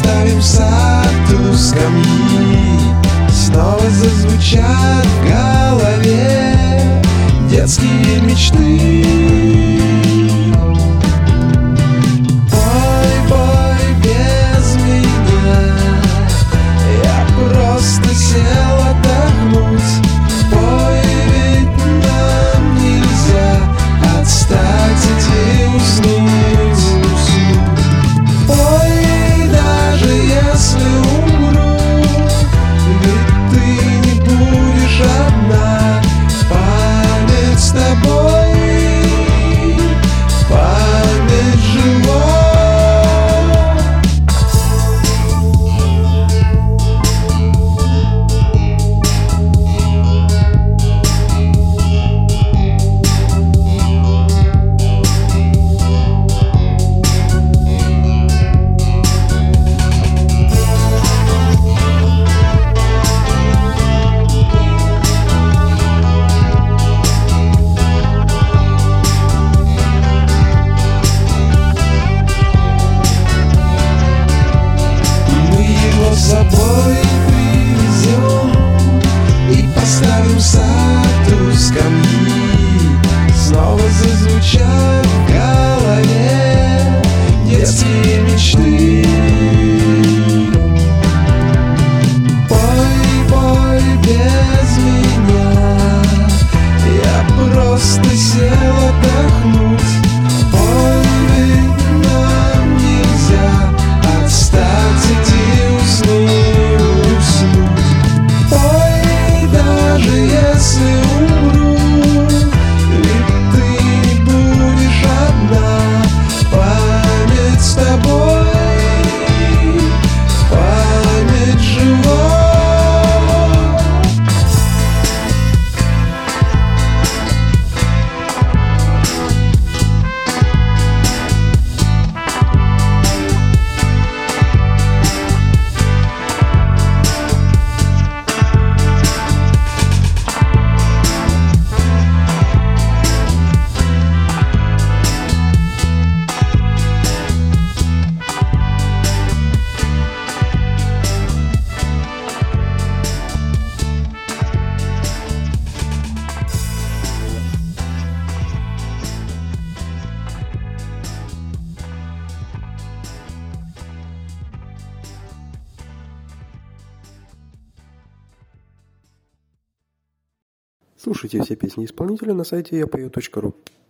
поставим в сад у скамьи, снова зазвучат в голове детские мечты. Пой, пой без меня, я просто сел отдохнуть. Пой, ведь нам нельзя отстать и уснуть. Пой, даже если умру, ведь ты не будешь одна. Память с тобой, память жива. С собой привезем и поставим в сад у скамьи, снова зазвучат в голове детские мечты. Пой, пой без меня, я просто сел отдохнуть. Пой, ведь нам нельзя отстать, иди уснуть. Пой, даже если умру, ведь ты не будешь одна. Память с тобой, память жива. Слушайте все песни исполнителя на сайте yapeo.ru.